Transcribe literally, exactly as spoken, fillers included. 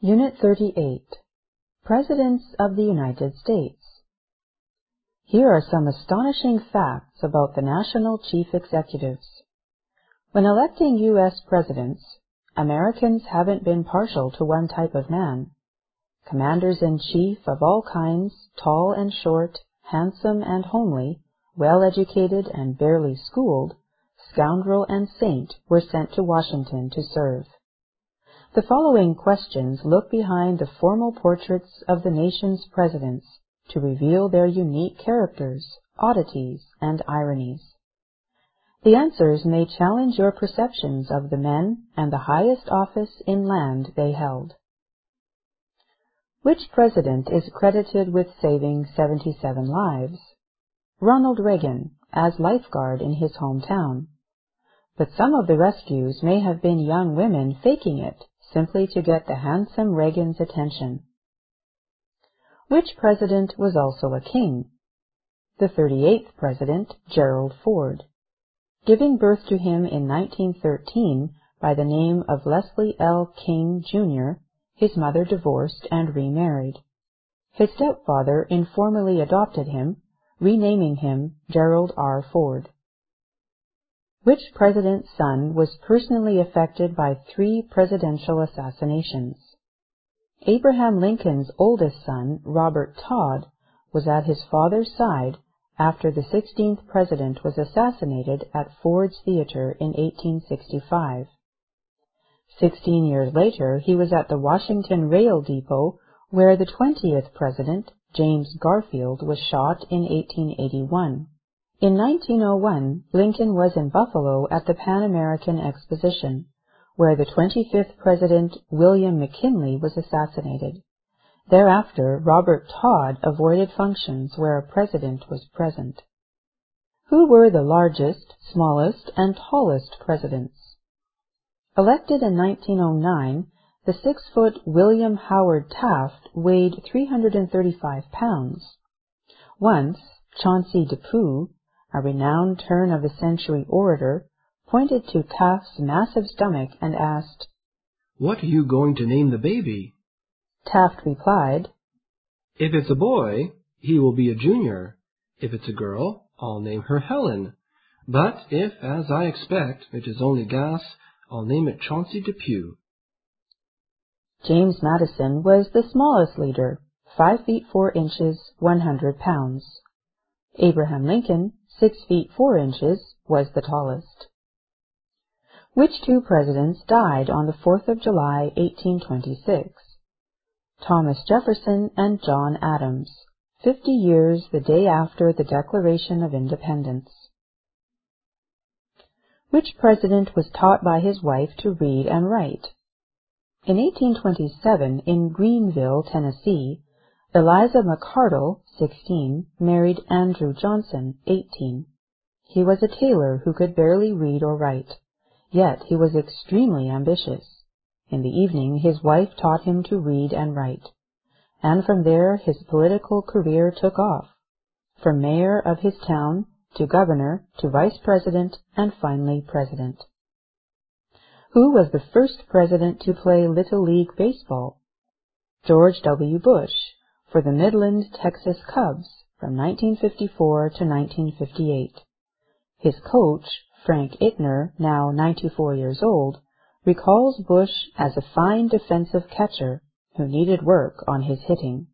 Unit thirty-eight. Presidents of the United States. Here are some astonishing facts about the national chief executives. When electing U S presidents, Americans haven't been partial to one type of man. Commanders-in-chief of all kinds, tall and short, handsome and homely, well-educated and barely schooled, scoundrel and saint were sent to Washington to serve. The following questions look behind the formal portraits of the nation's presidents to reveal their unique characters, oddities, and ironies. The answers may challenge your perceptions of the men and the highest office in land they held. Which president is credited with saving seventy-seven lives? Ronald Reagan, as lifeguard in his hometown. But some of the rescues may have been young women faking it simply to get the handsome Reagan's attention. Which president was also a king? The thirty-eighth president, Gerald Ford. Giving birth to him in nineteen thirteen by the name of Leslie L. King, Junior, his mother divorced and remarried. His stepfather informally adopted him, renaming him Gerald R. Ford. Which president's son was personally affected by three presidential assassinations? Abraham Lincoln's oldest son, Robert Todd, was at his father's side after the sixteenth president was assassinated at Ford's Theater in eighteen sixty-five. Sixteen years later, he was at the Washington Rail Depot where the twentieth president, James Garfield, was shot in eighteen eighty-one. In nineteen oh one, Lincoln was in Buffalo at the Pan American Exposition, where the twenty-fifth president, William McKinley, was assassinated. Thereafter, Robert Todd avoided functions where a president was present. Who were the largest, smallest, and tallest presidents? Elected in nineteen oh nine, the six-foot William Howard Taft weighed three hundred thirty-five pounds. Once, Chauncey Depew, a renowned turn-of-the-century orator, pointed to Taft's massive stomach and asked, "What are you going to name the baby?" Taft replied, "If it's a boy, he will be a junior. If it's a girl, I'll name her Helen. But if, as I expect, it is only gas, I'll name it Chauncey Depew." James Madison was the smallest leader, five feet four inches, one hundred pounds. Abraham Lincoln, six feet four inches, was the tallest. Which two presidents died on the fourth of July, eighteen twenty-six? Thomas Jefferson and John Adams, fifty years the day after the Declaration of Independence. Which president was taught by his wife to read and write? In eighteen twenty-seven, in Greenville, Tennessee, Eliza McCardle, sixteen, married Andrew Johnson, eighteen. He was a tailor who could barely read or write, yet he was extremely ambitious. In the evening his wife taught him to read and write, and from there his political career took off, from mayor of his town to governor to vice president and finally president. Who was the first president to play Little League baseball? George W. Bush, for the Midland, Texas Cubs from nineteen fifty-four to nineteen fifty-eight. His coach, Frank Itner, now ninety-four years old, recalls Bush as a fine defensive catcher who needed work on his hitting.